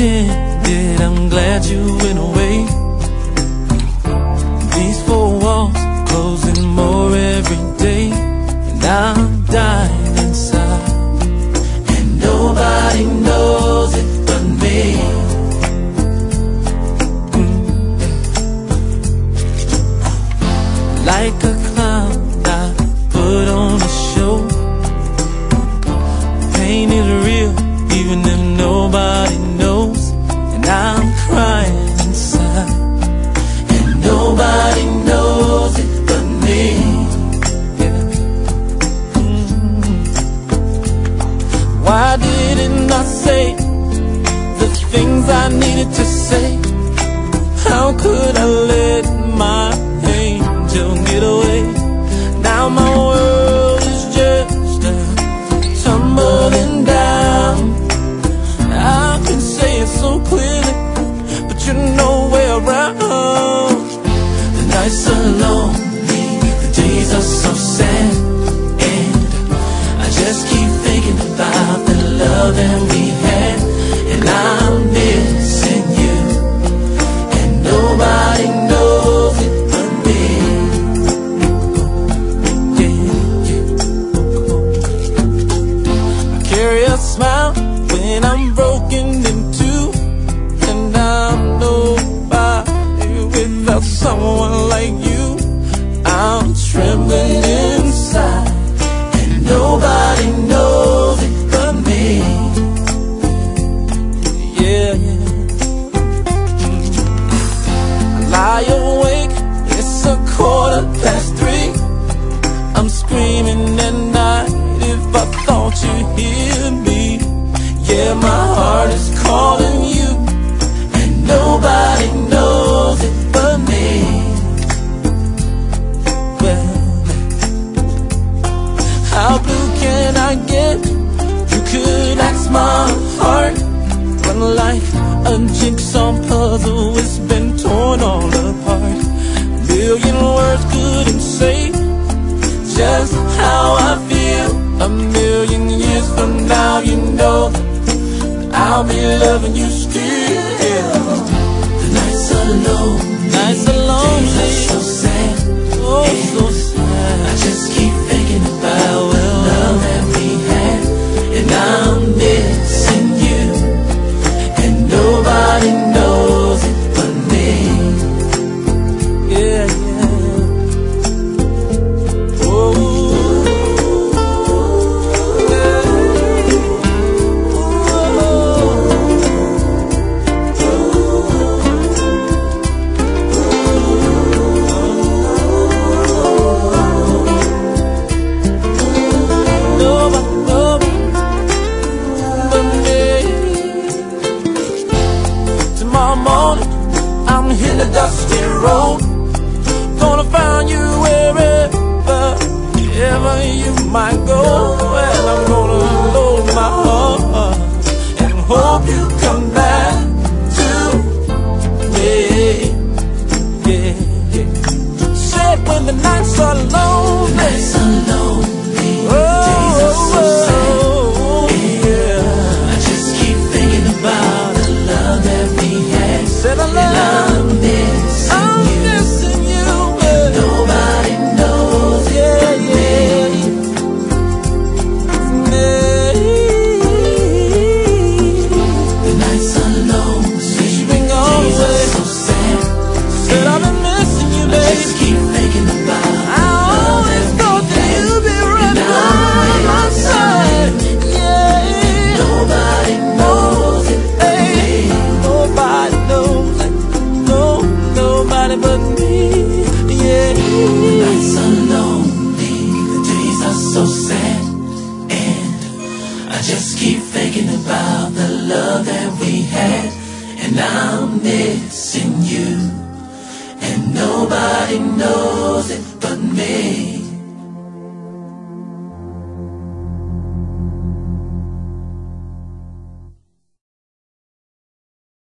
ended, I'm glad you went away. These four walls closing more every day, and I'm dying inside, and nobody knows it but me. Like a clown, I put on a show. Pain is real, even if nobody knows. And I'm crying inside, and nobody knows it but me. Yeah. Why didn't I say the things I needed to say? How could I let my angel get away? Now my world is just tumbling down. I can say it so clearly, but you're nowhere around. The nights are lonely, the days are so sad, and I just keep thinking about the love that we had. And I'm missing you, and nobody knows it but me. I carry a smile when I'm broken in two, and I'm nobody without someone like you. I'm trembling inside, and nobody knows it but me. Yeah, yeah. I lie awake, it's 3:15. I'm screaming at night if I thought you'd hear me. Yeah, my heart is calling you, and nobody knows it but me. Well, how blue can I get? You could ask my heart. Run like a jigsaw puzzle, it's been torn all apart. A million words couldn't say just how I feel. A million years from now, you know I'll be loving you still. The nights are lonely, nights are lonely, days are so sad, oh so sad. I just keep thinking about the love that we had, and I'm missing you, and nobody knows it but me. Yeah, yeah. Oh. The dusty road, gonna find you wherever you might go. And I'm gonna load my heart and hope you come back to me. Yeah, yeah. Said when the nights are lonely, nights are lonely, days are so sad. Yeah, I just keep thinking about the love that we had. Said I love. So sad, and I just keep thinking about the love that we had, and I'm missing you, and nobody knows it